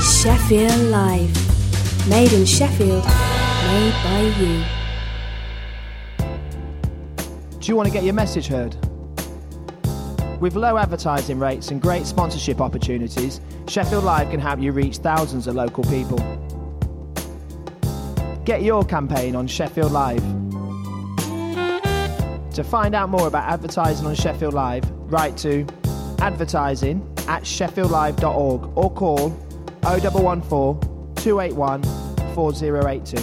Sheffield Live. Made in Sheffield, made by you. Do you want to get your message heard? With low advertising rates and great sponsorship opportunities, Sheffield Live can help you reach thousands of local people. Get your campaign on Sheffield Live. To find out more about advertising on Sheffield Live, write to advertising@sheffieldlive.org or call 0114 281 4082.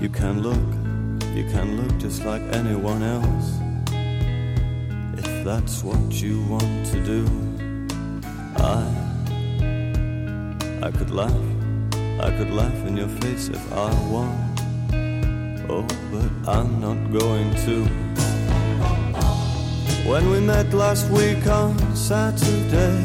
You can look just like anyone else. If that's what you want to do, I could laugh in your face if I want. Oh, but I'm not going to. When we met last week on Saturday,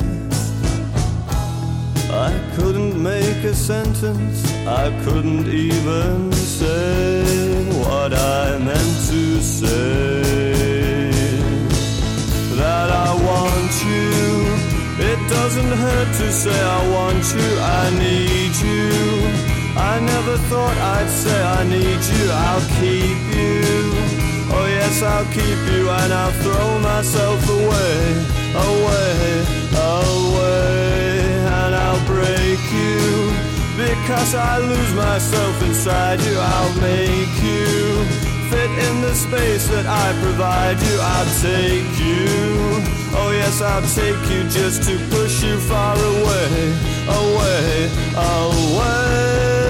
I couldn't make a sentence, I couldn't even say what I meant to say. That I want you, it doesn't hurt to say I want you, I need you. I never thought I'd say I need you, I'll keep you. Oh yes, I'll keep you and I'll throw myself away, away, away. And I'll break you, because I lose myself inside you. I'll make you fit in the space that I provide you. I'll take you, oh yes, I'll take you just to push you far away, away, away.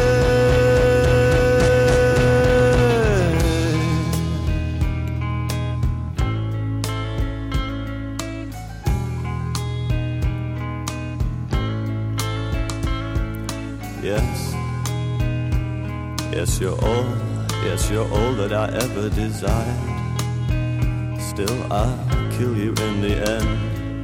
Yes, you're all that I ever desired. Still, I'll kill you in the end.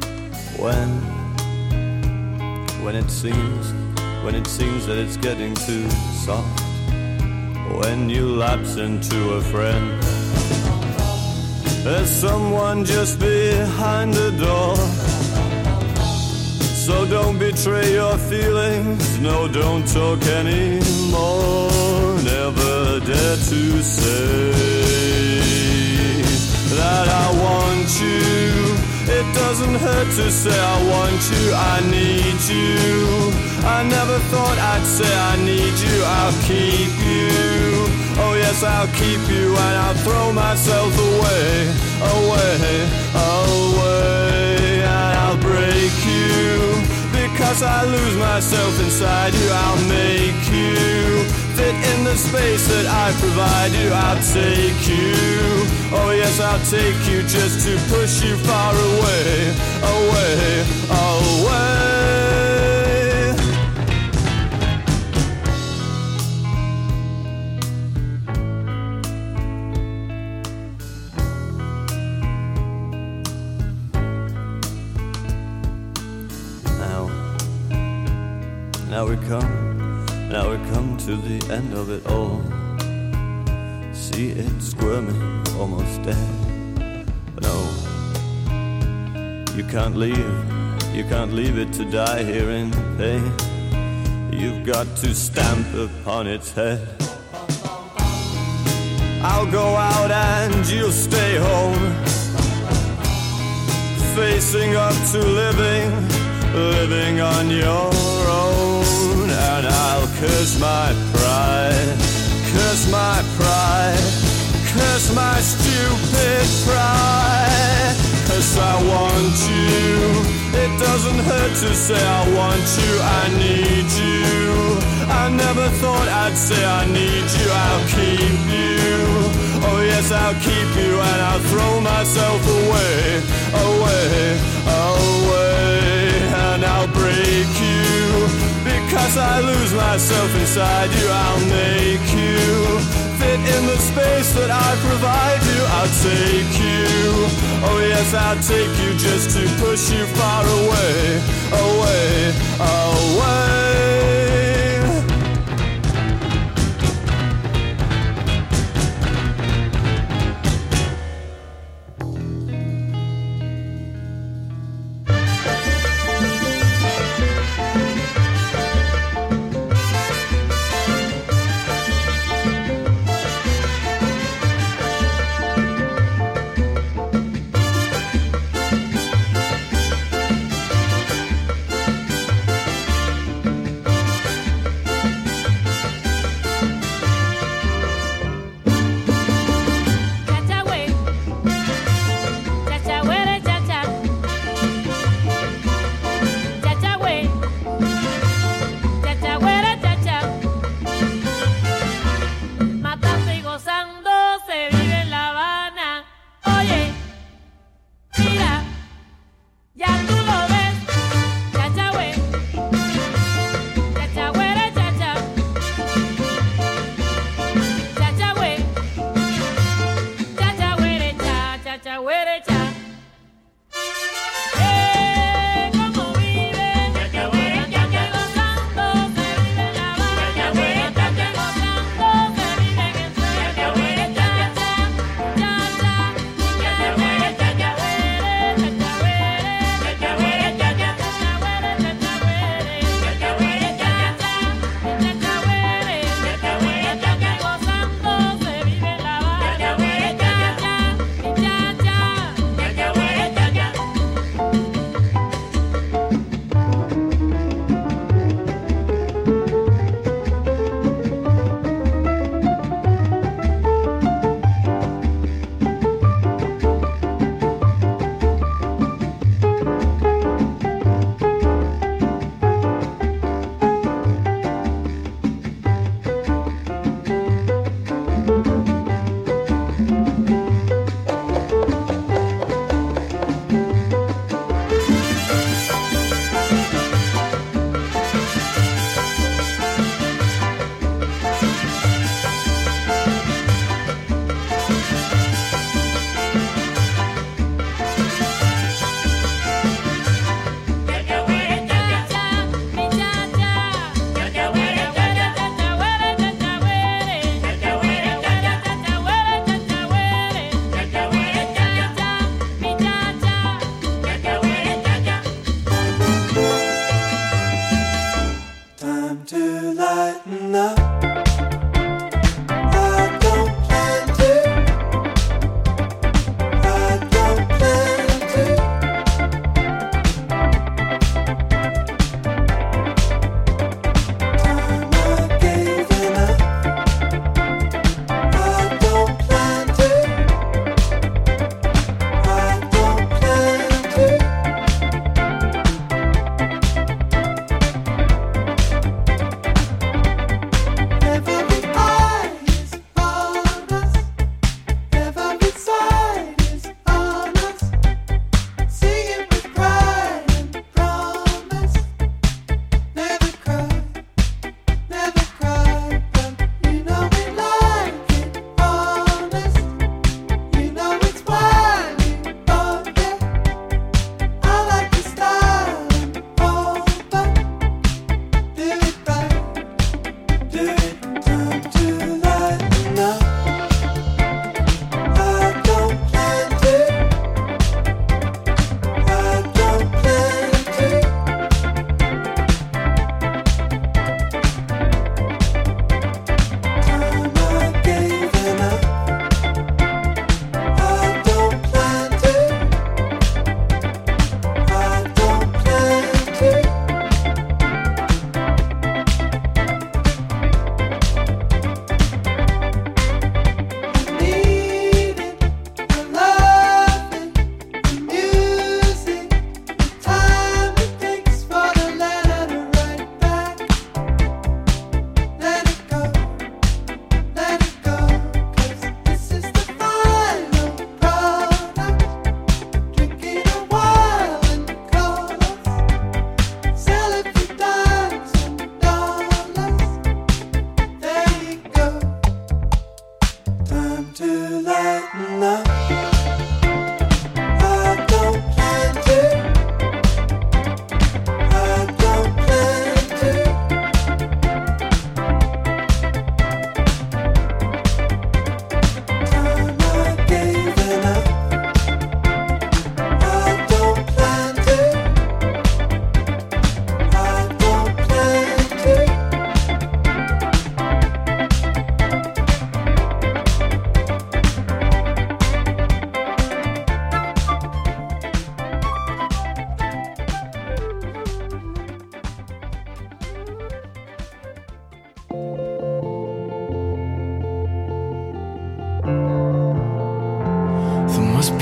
When it seems that it's getting too soft. When you lapse into a friend. There's someone just behind the door. So don't betray your feelings, no, don't talk anymore. Never dare to say that I want you. It doesn't hurt to say I want you, I need you. I never thought I'd say I need you, I'll keep you. Oh yes, I'll keep you and I'll throw myself away, away, away. And I'll break you, because I lose myself inside you. I'll make you fit in the space that I provide you. I'll take you, oh yes, I'll take you just to push you far away, away, away. Now we come to the end of it all. See it squirming, almost dead. But no, you can't leave it to die here in pain. You've got to stamp upon its head. I'll go out and you'll stay home, facing up to living on your own. And I'll curse my pride, curse my pride, curse my stupid pride. 'Cause I want you, it doesn't hurt to say I want you, I need you. I never thought I'd say I need you, I'll keep you. Oh yes, I'll keep you and I'll throw myself away, away, away. And I'll break you, because I lose myself inside you. I'll make you fit in the space that I provide you. I'll take you, oh yes, I'll take you just to push you far away, away, away.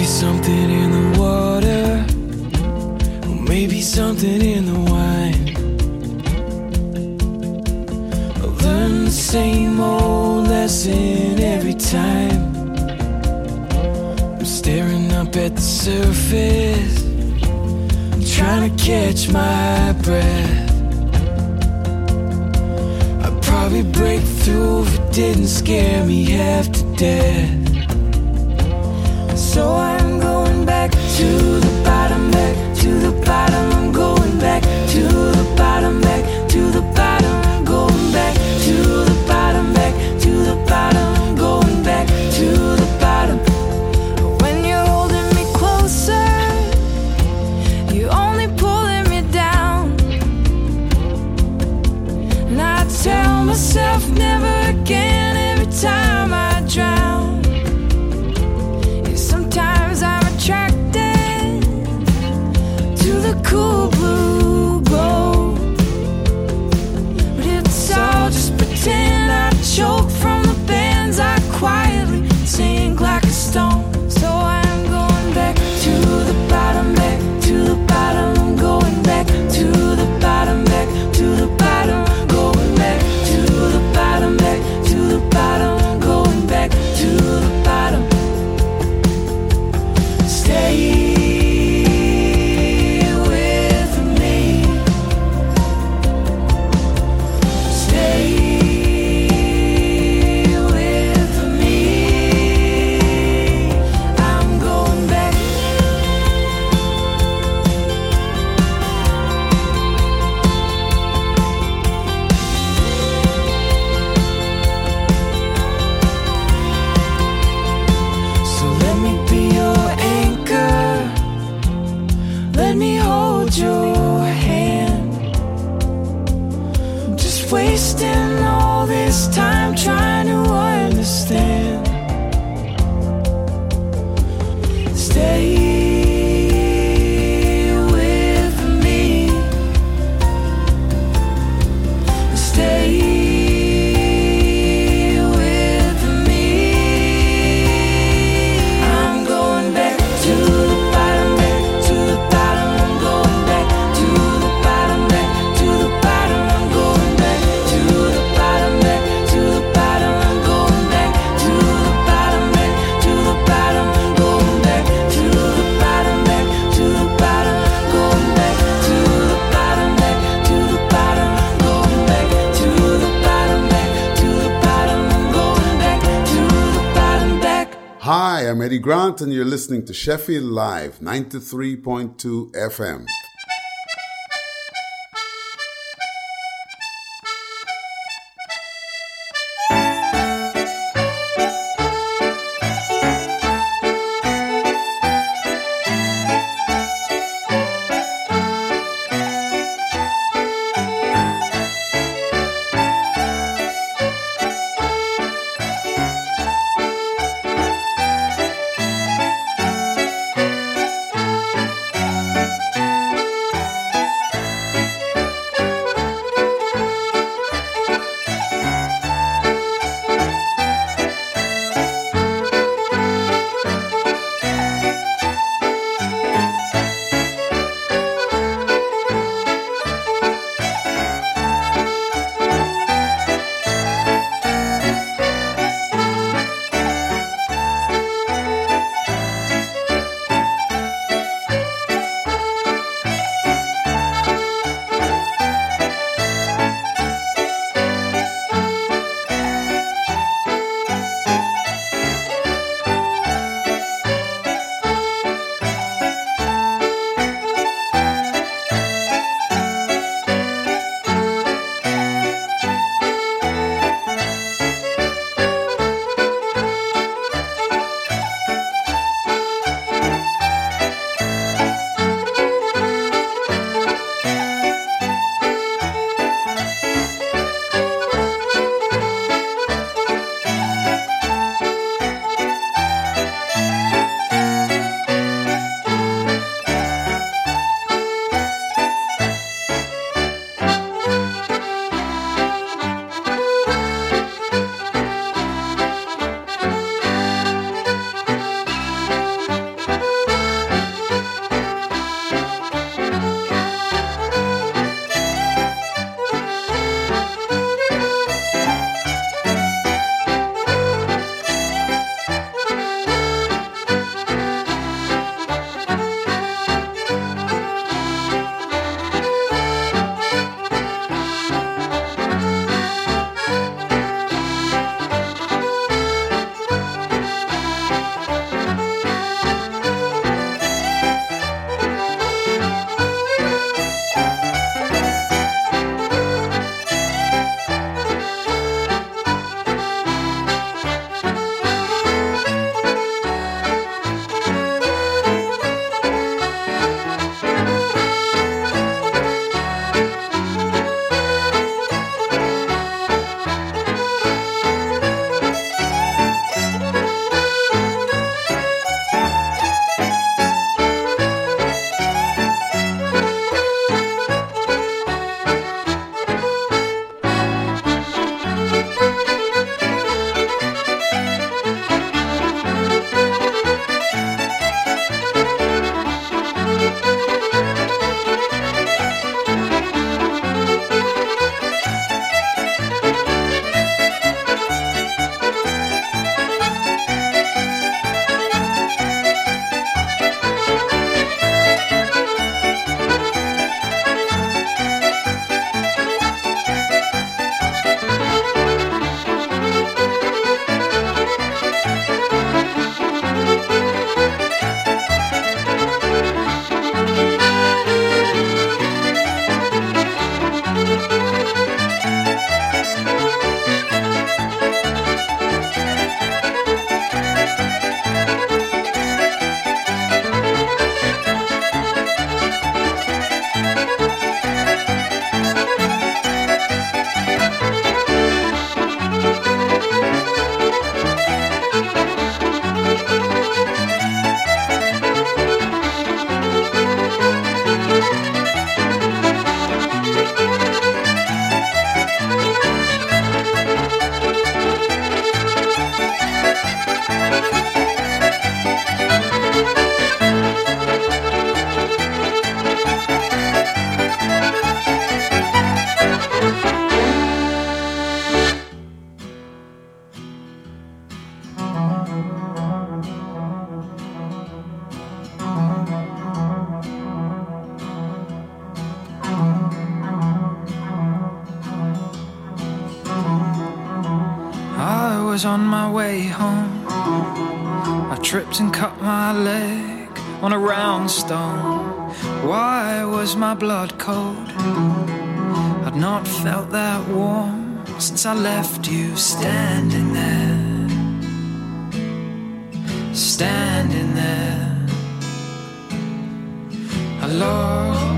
Maybe something in the water, or maybe something in the wine. I learn the same old lesson every time. I'm staring up at the surface, I'm trying to catch my breath. I'd probably break through if it didn't scare me half to death. So I'm going back to the bottom, back to the bottom. I'm going back to the bottom, back to the bottom. I'm going back to the bottom, back to the bottom. I'm going back to the bottom. When you're holding me closer, you're only pulling me down. And I tell myself never again every time I drown. Sometimes I'm attracted to the cool blue glow, but it's all just pretend. I choke from the bands I quietly sink like a stone. So I'm going back to the bottom, back to the bottom. I'm going back to the bottom, back to the bottom. I'm going back to the bottom, back to the bottom. I'm going back to the bottom. Stay with me. Stay with me. I'm going back. So let me be your anchor. Let me hold your hand. I'm just wasting all this time trying to understand. Stay with me. Stay with me. I'm going back to the bottom, back to the bottom. I'm going back to the bottom, back to the bottom. I'm going back to the bottom, back to the bottom. I'm going back to the bottom, back to the bottom. I'm going back to the bottom, back to the bottom. I'm going back to the bottom, back to the bottom. I'm going back to the bottom, back to the bottom. I'm going back to the bottom, back. Hi, I'm Eddie Grant, and you're listening to Sheffield Live, 93.2 FM. was on my way home, I tripped and cut my leg on a round stone. Why was my blood cold? I'd not felt that warm since I left you standing there, standing there alone.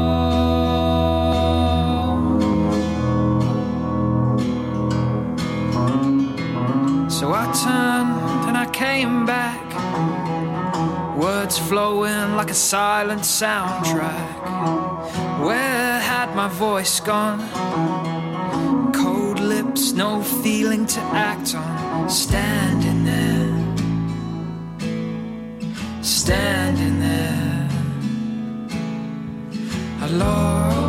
So I turned and I came back, words flowing like a silent soundtrack. Where had my voice gone? Cold lips, no feeling to act on. Standing there, standing there alone.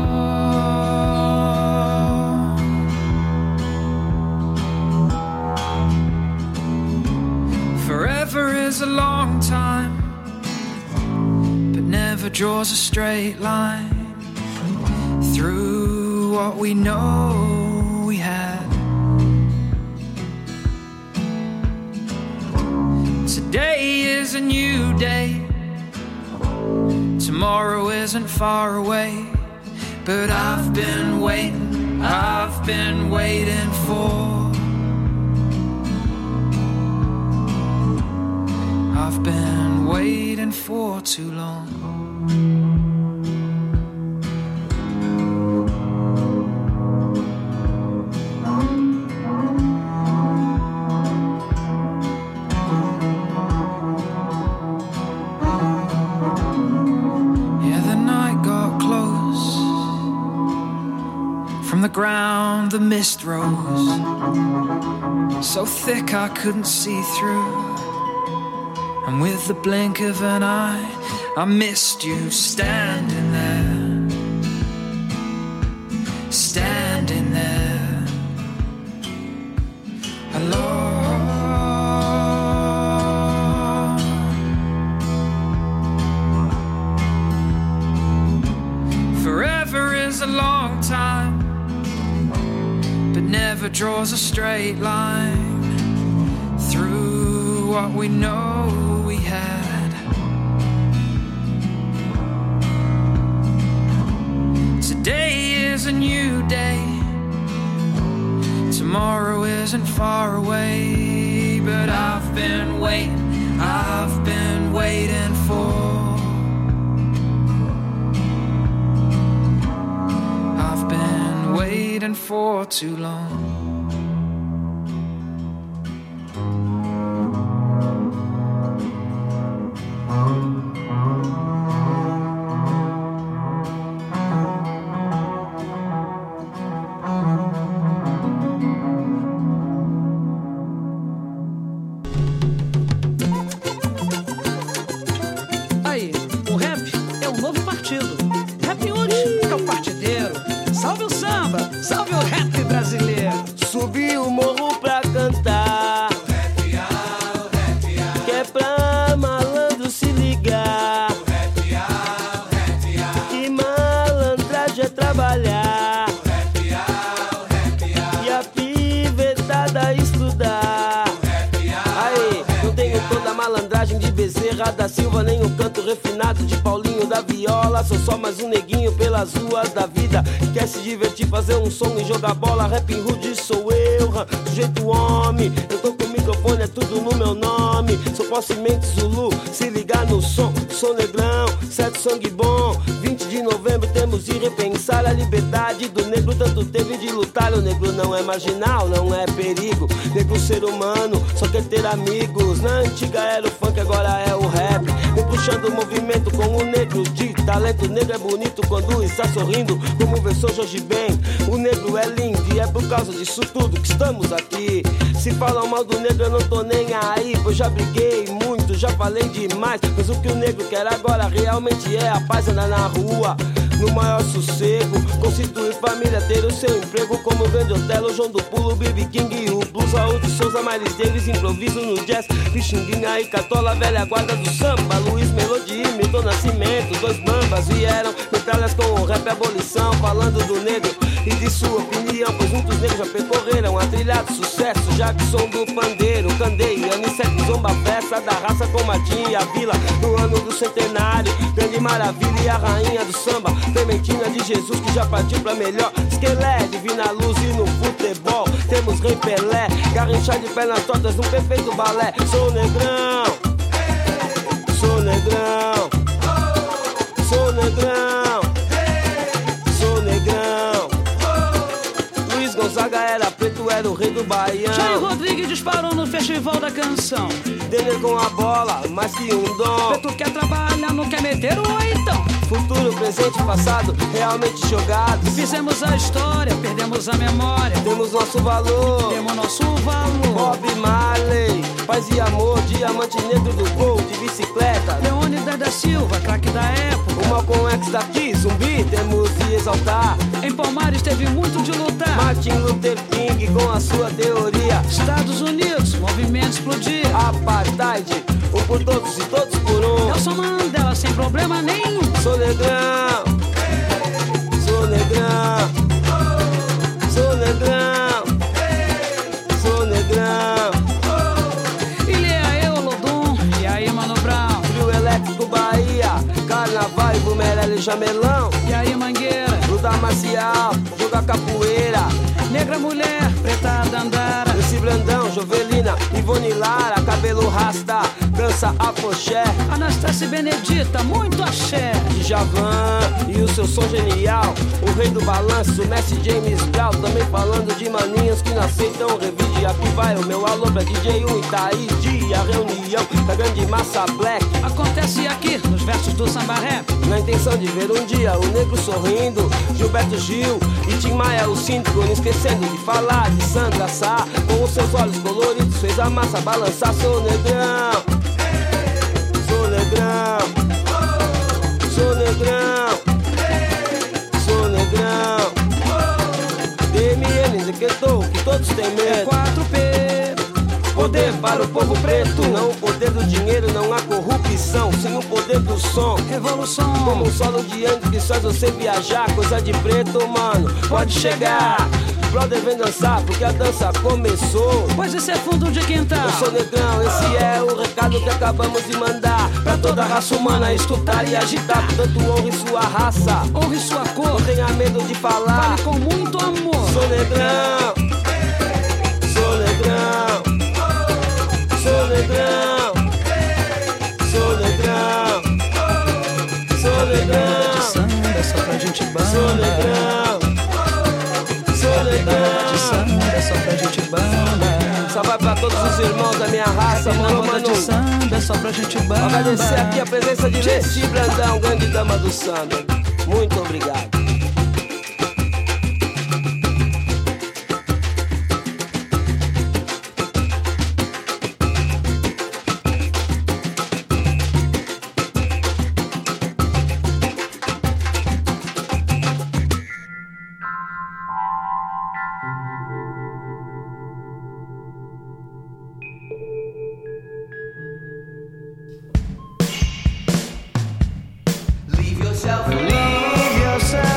Forever is a long time, but never draws a straight line through what we know we had. Today is a new day, tomorrow isn't far away, but I've been waiting for, I've been waiting for too long. Yeah, the night got close. From the ground the mist rose, so thick I couldn't see through. And with the blink of an eye, I missed you standing there, standing there alone. Forever is a long time, but never draws a straight line through what we know we had. Today is a new day, tomorrow isn't far away, but I've been waiting for, I've been waiting for too long. Subi o morro pra cantar, que é pra malandro se ligar, que malandragem é trabalhar, e a pivetada estudar. Aí, não tenho toda a malandragem de Bezerra da Silva, nem o canto refinado de Paulinho da Viola. Sou só mais um neguinho pelas ruas da vida, quer se divertir, fazer um som e jogar bola. Rapping Hood sou eu, sujeito homem. Eu tô com o microfone, é tudo no meu nome. Sou possemente Zulu, se ligar no som. Sou negrão, certo sangue bom. 20 de novembro temos de repensar a liberdade do negro. Tanto teve de lutar. O negro não é marginal, não é perigo. Negro ser humano, só quer ter amigos. Na antiga era o funk, agora é o rap. Vem puxando o movimento com o negro de talento. O negro é bonito quando está sorrindo, como versou Jorge Ben. O negro é lindo e é por causa disso tudo que estamos aqui. Se falam mal do negro eu não tô nem aí, pois já briguei muito, já falei demais. Mas o que o negro quer agora realmente é a paz, andar na rua, no maior sossego. Constituir família, ter o seu emprego, como o grande Otelo, João do Pulo, B.B. King, o Blues, Raul de Souza, Miles Davis, improviso no jazz, Pixinguinha e Catola, velha guarda do samba, Luiz Melodia, Milton Nascimento, dois bambas vieram, metralhas com o rap e abolição, falando do negro e de sua opinião, pois muitos negros já percorreram a trilha de sucesso, Jackson do pandeiro, Candeia, Anicete, Zomba, festa da raça com Martim e a Vila, no ano do centenário, Grande Maravilha e a rainha do samba, Clementina de Jesus que já partiu pra melhor, Esquelé, Divina Luz e no futebol, temos Rei Pelé, Garrincha de pernas tortas num perfeito balé, sou negrão, sou negrão, sou negrão, sou negrão. Luiz Gonzaga era preto, era o rei do Baião. Jair Rodrigues disparou no Festival da Canção. Denner com a bola, mais que um dom. Preto quer trabalhar, não quer meter o oitão. Futuro, presente e passado, realmente jogados. Fizemos a história, perdemos a memória. Temos nosso valor, temos nosso valor. Bob Marley, paz e amor, diamante negro do gol, de bicicleta. Leônidas da Silva, craque da época. O Malcolm X daqui, zumbi, temos de exaltar. Em Palmares teve muito de lutar. Martin Luther King com a sua teoria. Estados Unidos, movimento explodia. Apartheid, um por todos e todos por um. Nelson Mandela sem problema nenhum. Sou negrão, sou negrão, sou negrão, sou negrão. Ele é eu, Lodum, e aí, Mano Brown. Trio Elétrico Bahia, Carnaval e Bumerelli Jamelão. E aí, Mangueira. Luta marcial, jogar capoeira. Negra mulher, preta dandara. Esse Brandão, Jovelina, Ivone Lara, cabelo rasta, dança afoxé. Anastácia Benedita, muito axé. Djavan e o seu som genial. O rei do balanço, Messi James Brown. Também falando de maninhos que não aceitam revide. Aqui vai o meu alô pra DJ 1 Itaíde. A reunião da grande massa black acontece aqui nos versos do samba rap. Na intenção de ver um dia o negro sorrindo, Gilberto Gil e Tim Maia o síndico. Não esquecendo de falar de Sandra Sá, com os seus olhos coloridos fez a massa balançar. Sou negrão, sou negrão, sou negrão, sou negrão. DMN decretou que todos têm medo. 4P, poder para o povo preto. Não o poder do dinheiro, não há corrupção, sim o poder do som. Revolução, como um solo de anjo que faz você viajar. Coisa de preto, mano, pode chegar. Brother, vem dançar, porque a dança começou. Pois esse é fundo de quintal. Eu sou negrão, esse é o recado que acabamos de mandar pra toda a raça humana escutar e agitar. Portanto, honre sua raça, honre sua cor, não tenha medo de falar. fale com muito amor. Sou negrão, sou negrão, sou negrão, sou negrão, sou negrão. De samba só pra gente banda. Sou negrão, sou negrão. De samba só pra gente banda. Só vai pra todos os irmãos da minha raça, mano, mano. De samba só pra gente banda. Agradecer aqui a presença de Leci Brandão, grande dama do samba. Muito obrigado. Leave yourself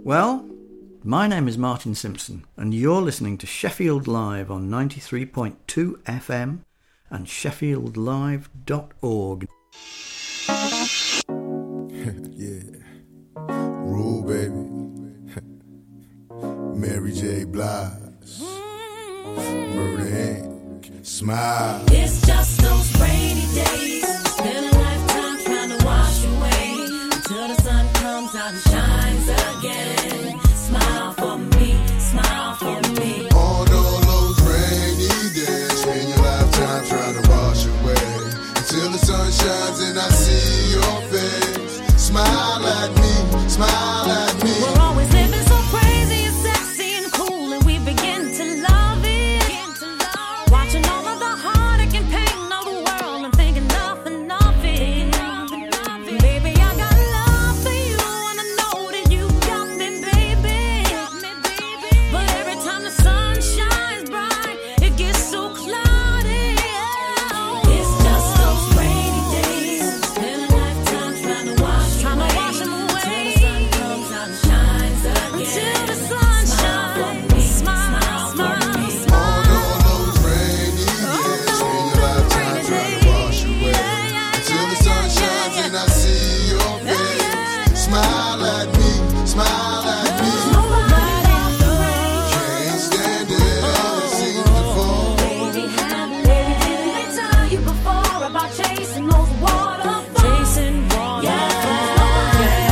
Well, my name is Martin Simpson, and you're listening to Sheffield Live on 93.2 FM and sheffieldlive.org. Yeah. Rule, baby. Mary J. Blige. Murder Inc. Smile. It's just those rainy days. Spend a lifetime trying to wash away until the sun comes out and shines again. Smile for me, smile for me. On all those rainy days, spend your lifetime trying to wash away until the sun shines and I see your face. Smile at me, smile at me. We're always living so crazy and sexy and cool, and we begin to love it. Watching all of the heartache and pain of the world and thinking nothing of it. Baby, I got love for you, and I know that you got me, baby. But every time the sun shines bright, it gets so cloudy. It's just those rainy days. Spend a lifetime trying to wash them away until the sun comes out and shines again. Until the sun shines, smile, smile, smile. On all those rainy days, spend your lifetime trying to wash away until the sun shines and I see your face. Smile at me, smile at me. Can't stand it, it seems to fall. Baby, didn't they tell you before about chasing those waterfalls? Chasing waterfalls.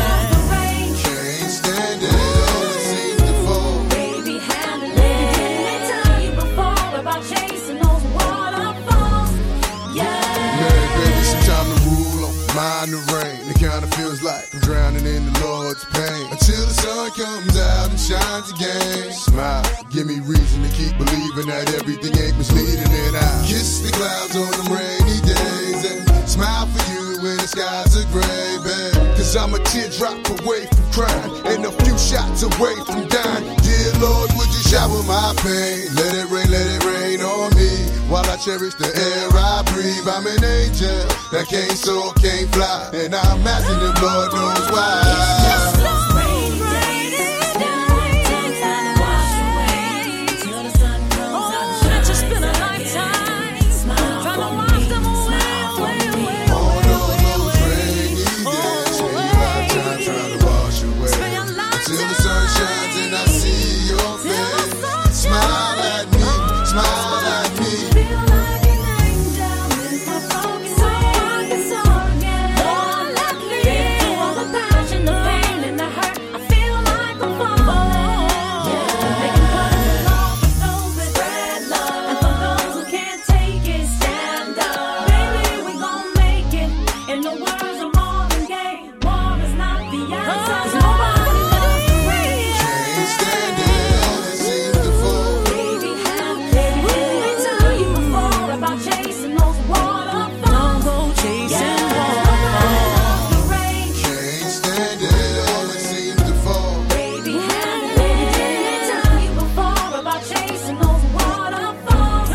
Can't stand it, it seems to fall. Baby, didn't they tell you before about chasing those waterfalls? Mary, baby, some time to rule on, mind the rain. It kinda feels like I'm drowning in the Lord's pain. Until the sun comes out and shines again. Smile, give me reason to keep believing that everything ain't misleading. And I kiss the clouds on them rainy days and smile for you when the skies are gray, babe. Cause I'm a teardrop away from crying and a few shots away from dying. Dear Lord, would you shower my pain? Let it rain on me while I cherish the air I breathe. I'm an angel that can't soar, can't fly, and I imagine him, Lord knows why. Just those rainy days. Spend a lifetime trying to wash away until the sun comes out and shines. Just spend a lifetime trying to wash them away. On all those rainy days, spend your lifetime trying to wash away until the sun shines and I see your face. Smile at me, smile at me. Feel like an angel in my broken soul again. Lord, let me through all the passion, the pain, and the hurt. I feel like I'm falling. They can put us along for those that spread love, and for those who can't take it, stand up. Baby, we gon' make it. In the words of Marvin Gaye, war is not the answer. Nobody loves the rain. Can't stand it, it seems to fall. Baby, didn't they tell you before about chasing those waterfalls? Don't go chasing waterfalls. The rain. Can't stand it, it seems to fall. Baby, didn't they tell you before about chasing those waterfalls?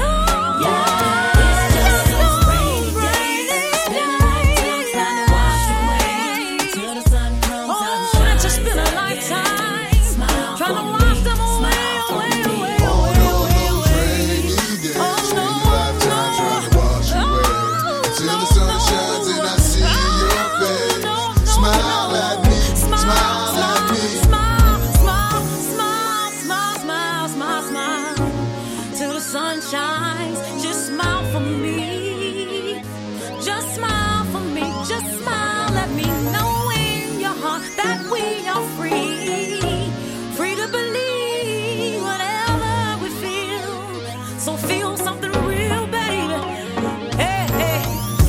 It's just those rainy days. Spend a lifetime trying to wash away until the sun comes out and shines. Just spend a lifetime trying to wash them away. On all those rainy days, spend your lifetime trying to wash away until the sun shines and I see your face. Smile at me, smile at me. Smile, smile, smile, smile, smile, smile, smile. Till the sun shines, just smile for me. Just smile for me, just smile at me. Know in your heart that we are free. Free to believe whatever we feel. So feel something real, baby. Hey, hey.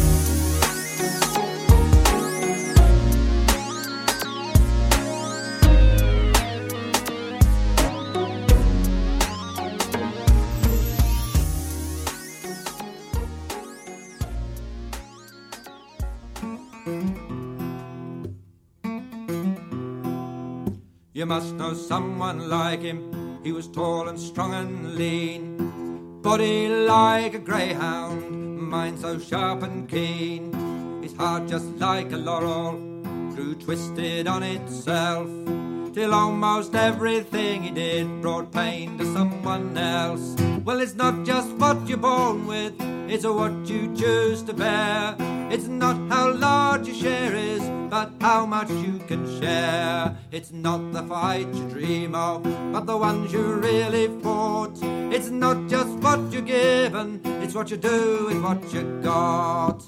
You must know someone like him. He was tall and strong and lean, body like a greyhound, mind so sharp and keen. His heart just like a laurel grew twisted on itself. till almost everything he did brought pain to someone else. Well, it's not just what you're born with, it's what you choose to bear. It's not how large your share is, but how much you can share. It's not the fight you dream of, but the ones you really fought. It's not just what you're given, it's what you do with what you got.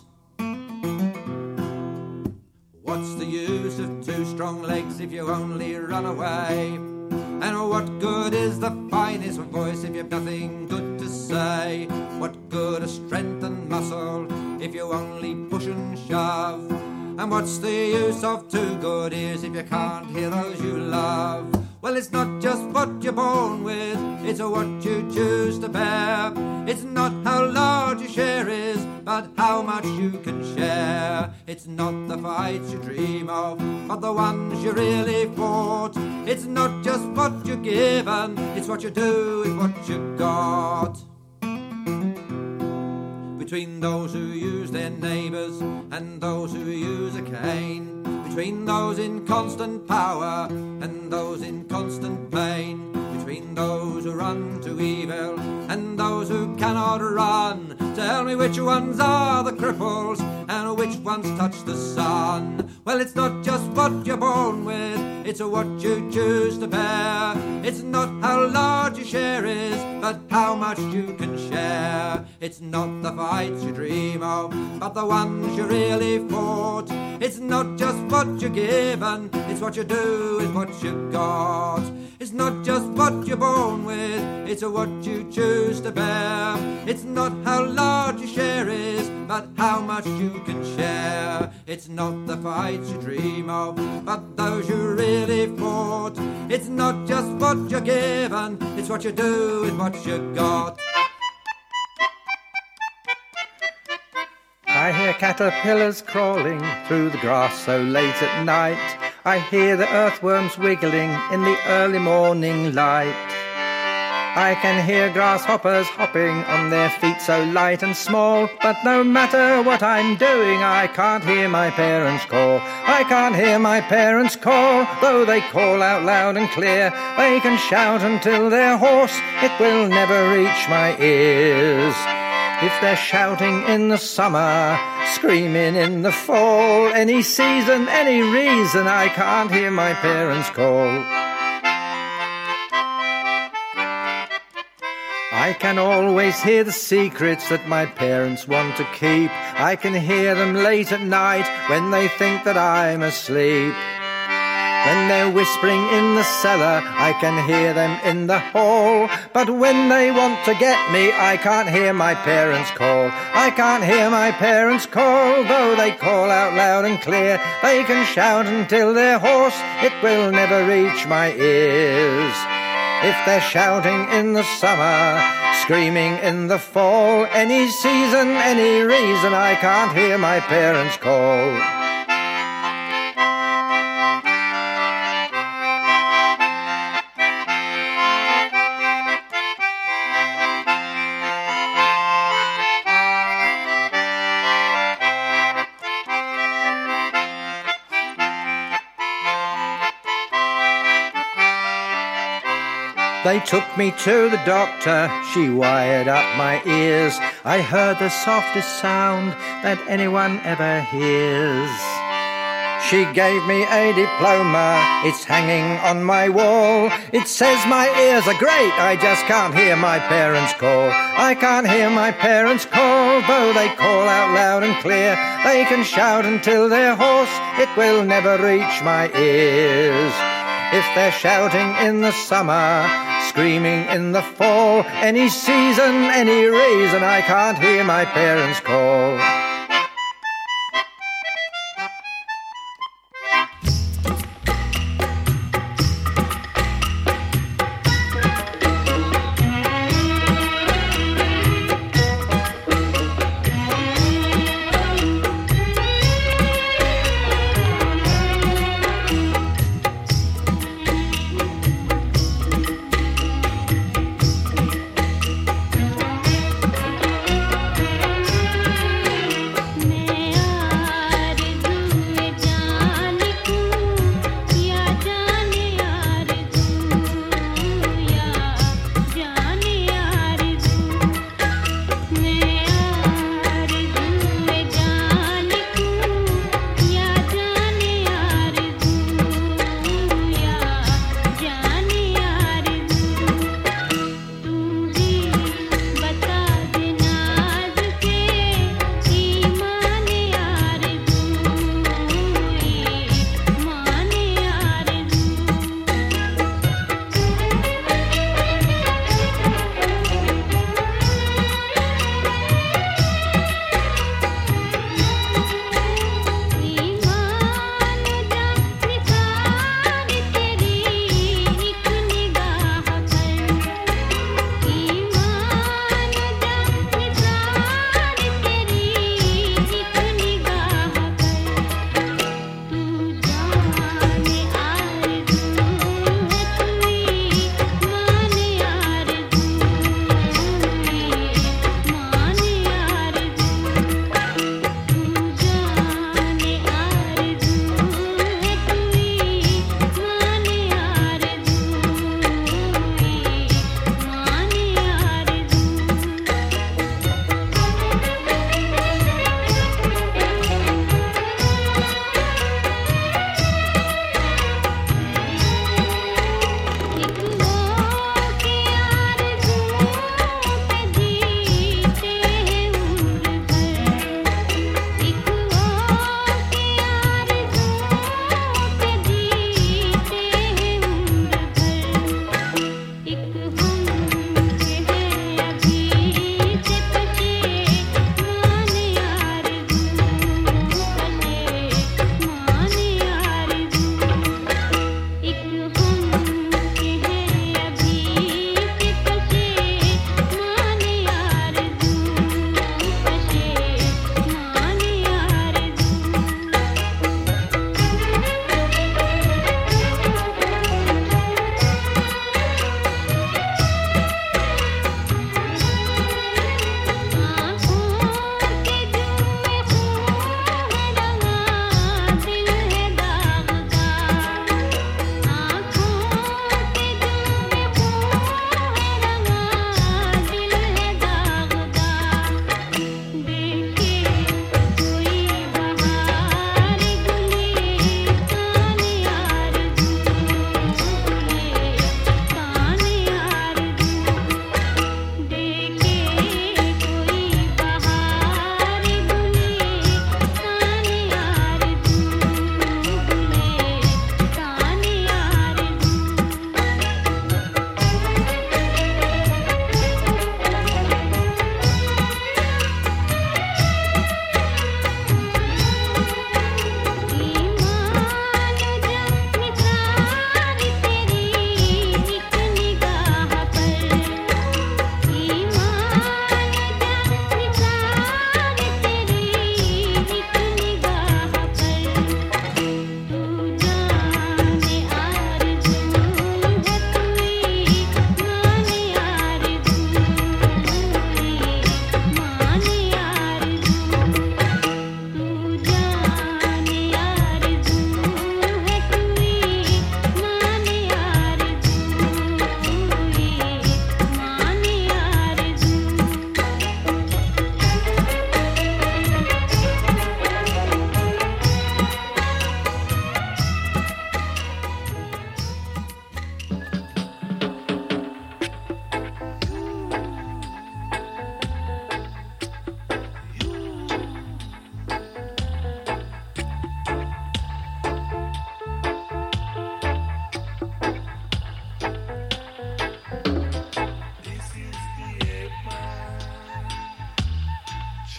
What's the use of two strong legs if you only run away? And what good is the finest voice if you've nothing good to say? What good is strength and muscle if you only push and shove? And what's the use of two good ears if you can't hear those you love? Well, it's not just what you're born with, it's what you choose to bear. It's not how large your share is, but how much you can share. It's not the fights you dream of, but the ones you really fought. It's not just what you're given, it's what you do with what you got. Between those who use their neighbours and those who use a cane, between those in constant power and those in constant pain, between those who run to evil and those who cannot run, tell me which ones are the cripples and which ones touch the sun. Well, it's not just what you're born with, it's what you choose to bear. It's not how large your share is, but how much you can share. It's not the fights you dream of, but the ones you really fought. It's not just what you're given, it's what you do with what you got. It's not just what you're born with, it's what you choose to bear. It's not how large your share is, but how much you can share. It's not the fights you dream of, but those you really fought. It's not just what you're given, it's what you do with what you got. I hear caterpillars crawling through the grass so late at night. I hear the earthworms wiggling in the early morning light. I can hear grasshoppers hopping on their feet so light and small. But no matter what I'm doing, I can't hear my parents call. I can't hear my parents call, though they call out loud and clear. They can shout until they're hoarse, it will never reach my ears. If they're shouting in the summer, screaming in the fall, any season, any reason, I can't hear my parents call. I can always hear the secrets that my parents want to keep. I can hear them late at night when they think that I'm asleep. When they're whispering in the cellar, I can hear them in the hall. But when they want to get me, I can't hear my parents call. I can't hear my parents call, though they call out loud and clear. They can shout until they're hoarse, it will never reach my ears. If they're shouting in the summer, screaming in the fall, any season, any reason, I can't hear my parents call. They took me to the doctor, she wired up my ears. I heard the softest sound that anyone ever hears. She gave me a diploma, it's hanging on my wall. It says my ears are great, I just can't hear my parents call. I can't hear my parents call, though they call out loud and clear. They can shout until they're hoarse, it will never reach my ears. If they're shouting in the summer, screaming in the fall, any season, any reason, I can't hear my parents call.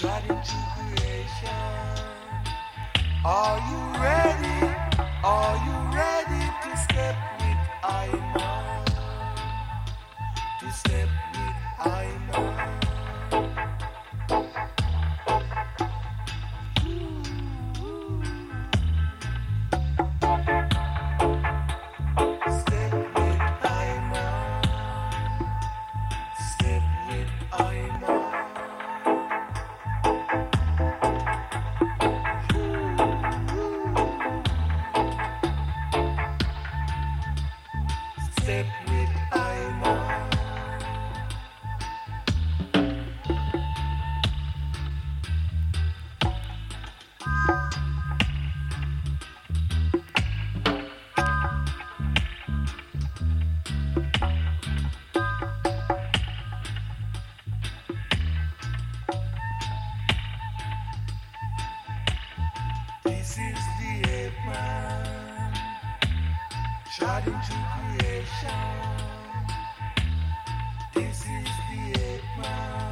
shot into creation. Are you ready? Are you ready to step with Iman? To step with Iman. This is the ape man, shot into creation. This is the ape man.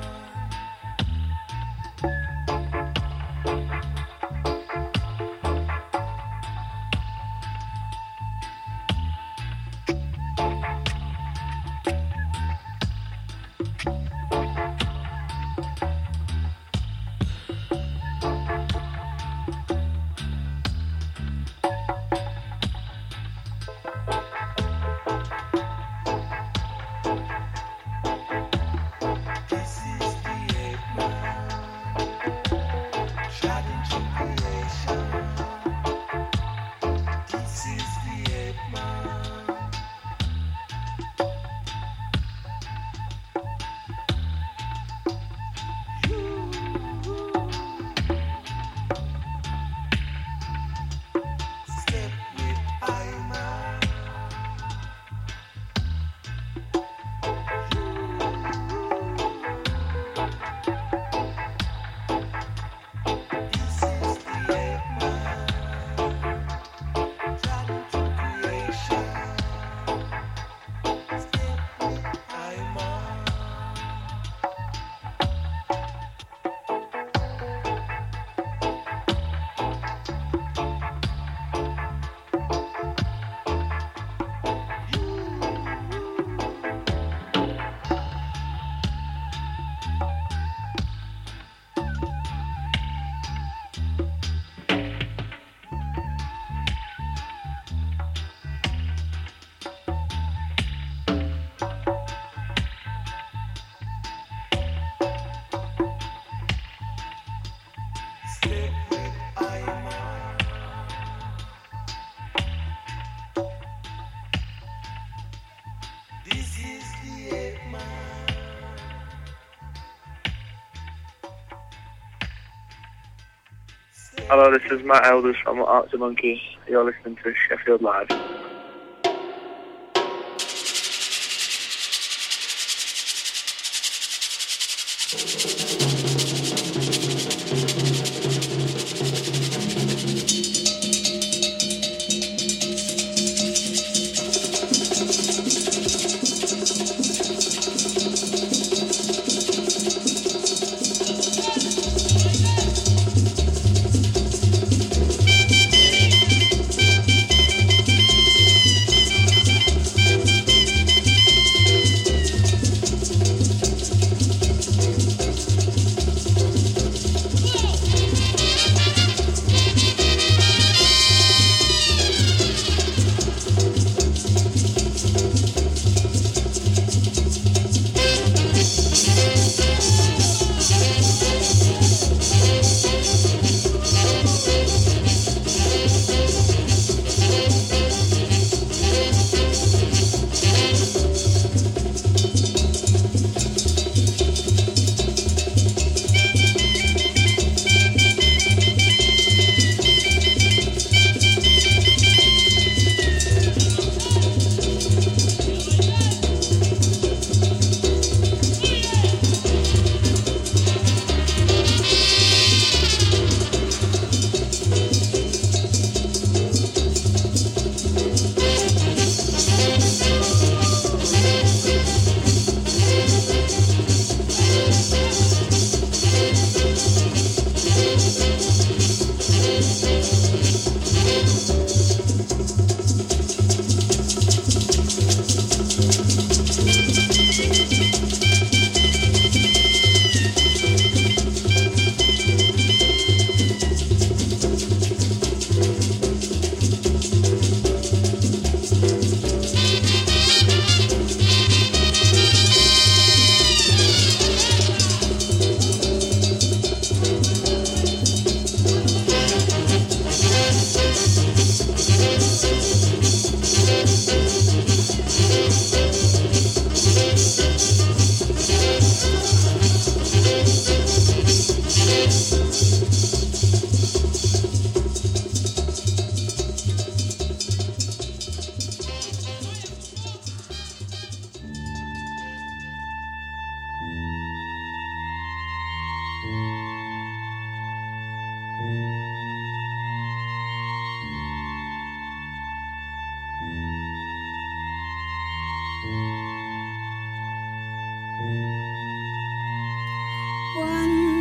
Hello, this is Matt Elders from Arctic Monkeys. You're listening to Sheffield Live.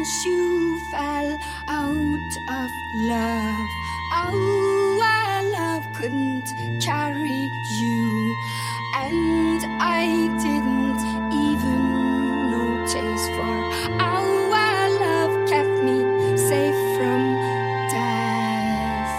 once you fell out of love. Oh, our love couldn't carry you, and I didn't even notice, for our love kept me safe from death.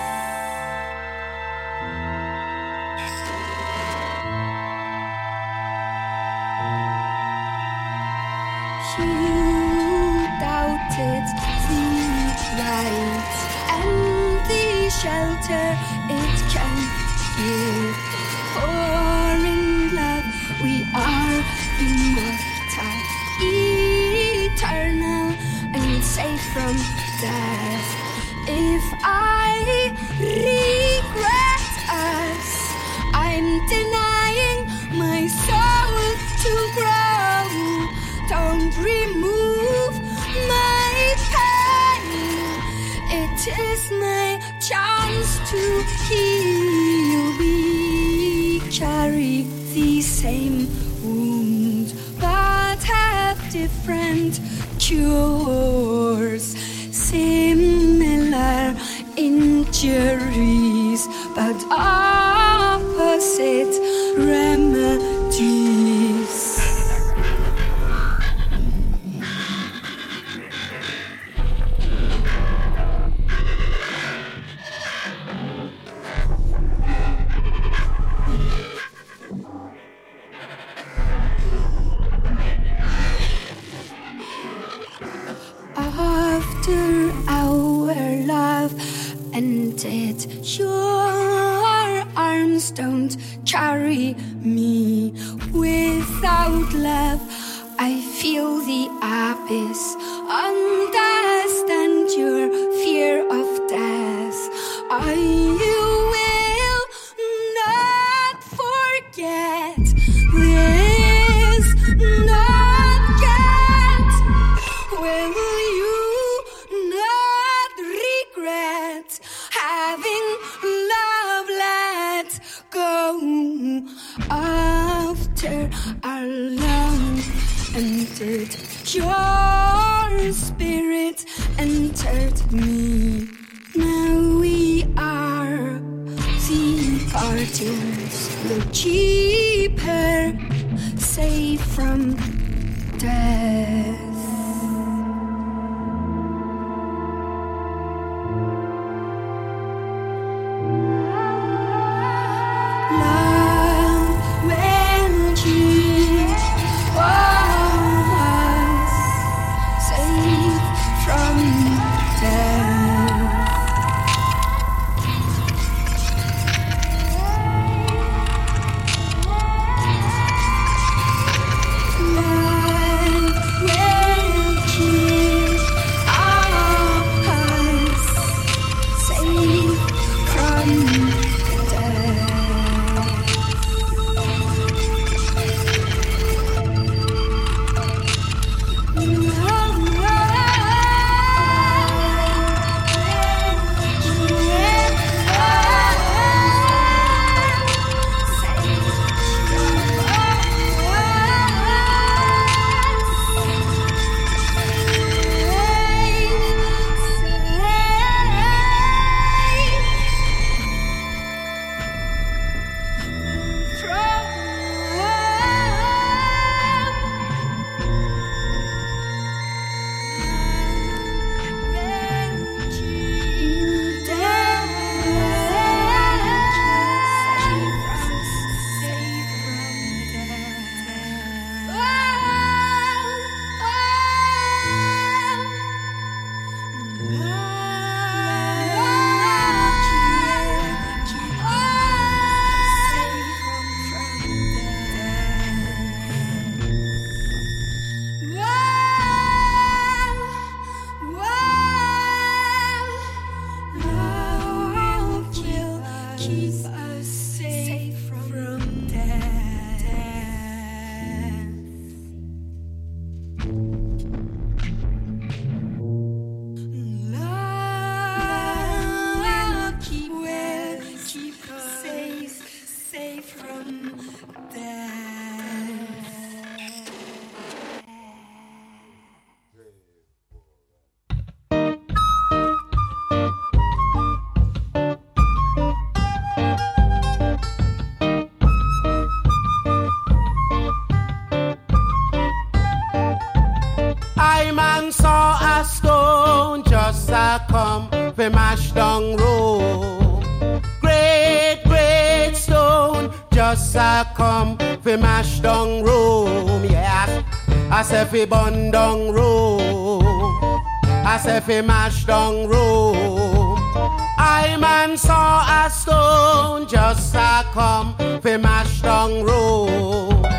You doubted the light and the shelter it can give, for in love we are immortal, eternal, and safe from death. If I regret us, I'm denying my soul to grow. Don't remove my pain, it is my chance to heal. We carry the same wound, but have different cures. Similar injuries, but opposite remedies. After our love ended, your arms don't carry me. Without love, I feel the abyss. Understand your fear of death. I will not forget this, not get. Will you not regret having love let go? After our love entered, your spirit entered me. Now we are the guardians, the keeper, safe from death. When fi mash down room, yes. I say fi burn down room. I say fi mash down room. I man saw a stone just a come fi mash down room.